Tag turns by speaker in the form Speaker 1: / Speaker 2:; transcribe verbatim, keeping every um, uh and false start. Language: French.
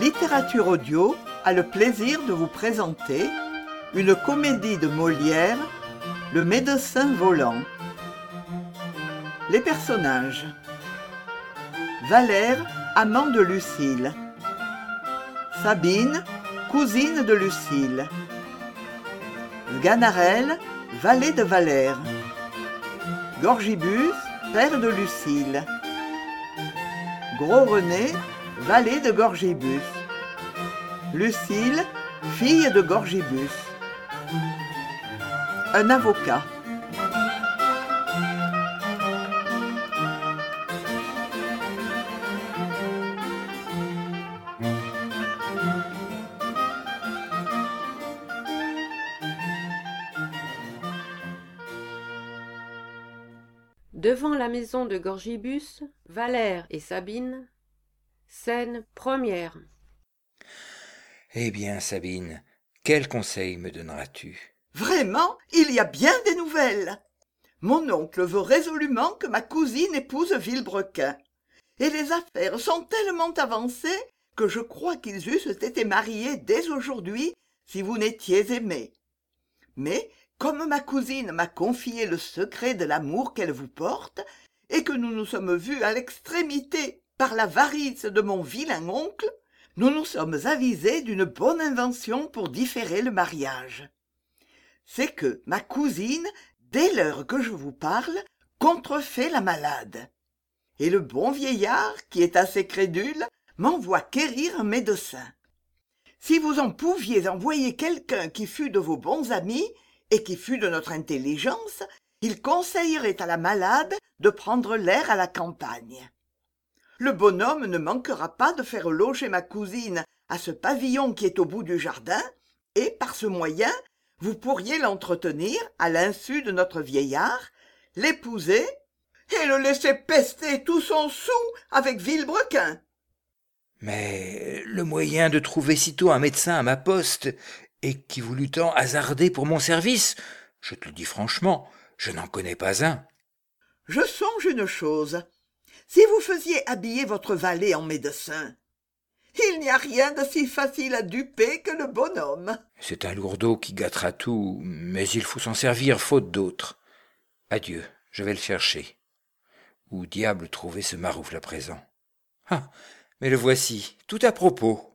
Speaker 1: Littérature Audio a le plaisir de vous présenter une comédie de Molière, Le médecin volant. Les personnages: Valère, amant de Lucile. Sabine, cousine de Lucile. Sganarelle, valet de Valère. Gorgibus, père de Lucile. Gros René, valet de Gorgibus. Lucile, fille de Gorgibus. Un avocat.
Speaker 2: Devant la maison de Gorgibus, Valère et Sabine, scène première.
Speaker 3: Eh bien, Sabine, quel conseil me donneras-tu?
Speaker 1: Vraiment, il y a bien des nouvelles. Mon oncle veut résolument que ma cousine épouse Villebrequin. Et les affaires sont tellement avancées que je crois qu'ils eussent été mariés dès aujourd'hui si vous n'étiez aimés. Mais comme ma cousine m'a confié le secret de l'amour qu'elle vous porte, et que nous nous sommes vus à l'extrémité par l'avarice de mon vilain oncle, nous nous sommes avisés d'une bonne invention pour différer le mariage. C'est que ma cousine, dès l'heure que je vous parle, contrefait la malade. Et le bon vieillard, qui est assez crédule, m'envoie quérir un médecin. Si vous en pouviez envoyer quelqu'un qui fût de vos bons amis, et qui fût de notre intelligence, il conseillerait à la malade de prendre l'air à la campagne. Le bonhomme ne manquera pas de faire loger ma cousine à ce pavillon qui est au bout du jardin, et, par ce moyen, vous pourriez l'entretenir à l'insu de notre vieillard, l'épouser, et le laisser pester tout son sou avec Villebrequin.
Speaker 3: Mais le moyen de trouver sitôt un médecin à ma poste, et qui voulut tant hasarder pour mon service, je te le dis franchement, je n'en connais pas un.
Speaker 1: Je songe une chose. Si vous faisiez habiller votre valet en médecin, il n'y a rien de si facile à duper que le bonhomme.
Speaker 3: C'est un lourdeau qui gâtera tout, mais il faut s'en servir faute d'autre. Adieu, je vais le chercher. Où diable trouver ce maroufle à présent? Ah, mais le voici, tout à propos.